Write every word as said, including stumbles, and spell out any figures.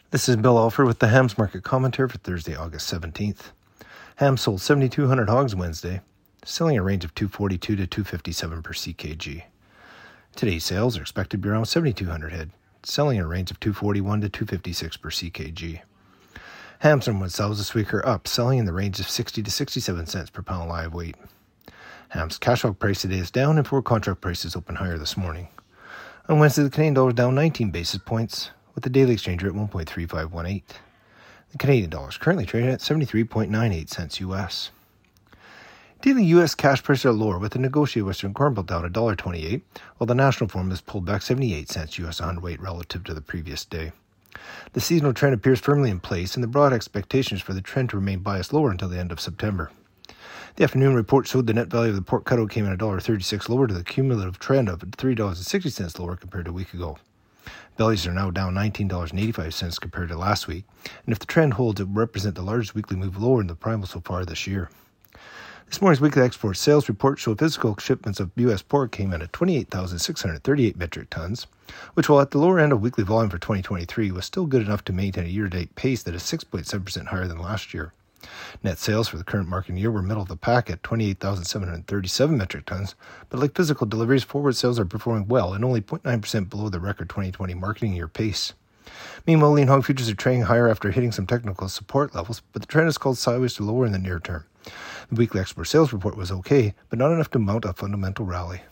This is Bill Alford with the Hams Market Commentary for Thursday, August seventeenth. Hams sold seven thousand two hundred hogs Wednesday, selling a range of two forty-two to two fifty-seven per C K G. Today's sales are expected to be around seven thousand two hundred head, selling a range of two forty-one to two fifty-six per C K G. Hams from what sells this week are up, selling in the range of sixty to sixty-seven cents per pound live weight. Hams cash hog price today is down, and forward contract prices open higher this morning. On Wednesday, the Canadian dollar is down nineteen basis points, with the daily exchange rate at one point three five one eight. The Canadian dollar is currently trading at seventy-three point nine eight cents U S. Daily U S cash prices are lower, with the negotiated Western Corn Belt down one dollar twenty-eight, while the national form has pulled back seventy-eight cents U S a hundredweight relative to the previous day. The seasonal trend appears firmly in place, and the broad expectations for the trend to remain biased lower until the end of September. The afternoon report showed the net value of the pork cutout came in one dollar thirty-six lower to the cumulative trend of three dollars and sixty cents lower compared to a week ago. Bellies are now down nineteen dollars and eighty-five cents compared to last week, and if the trend holds, it will represent the largest weekly move lower in the primal so far this year. This morning's weekly export sales report showed physical shipments of U S pork came in at twenty-eight thousand six hundred thirty-eight metric tons, which, while at the lower end of weekly volume for twenty twenty-three, was still good enough to maintain a year-to-date pace that is six point seven percent higher than last year. Net sales for the current marketing year were middle of the pack at twenty-eight thousand seven hundred thirty-seven metric tons, but like physical deliveries, forward sales are performing well and only zero point nine percent below the record twenty twenty marketing year pace. Meanwhile, lean hog futures are trading higher after hitting some technical support levels, but the trend is called sideways to lower in the near term. The weekly export sales report was okay, but not enough to mount a fundamental rally.